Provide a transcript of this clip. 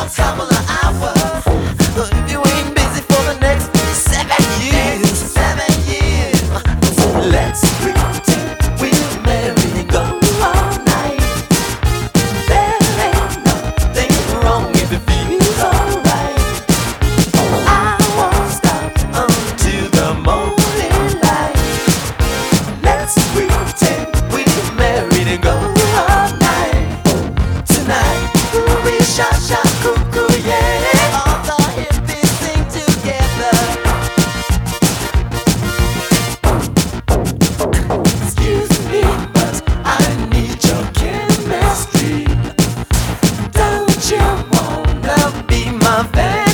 couple of hours. If you ain't busy for the next 7 years, 7 years, let's pretend we're married and go all night. There ain't nothing wrong if it feels alright. I won't stop until the morning light. Let's pretend we're married and go all night. Tonight we'll be sha sha cuckoo, yeah. All the hippies sing together. Excuse me, but I need your chemistry. Don't you wanna be my fan?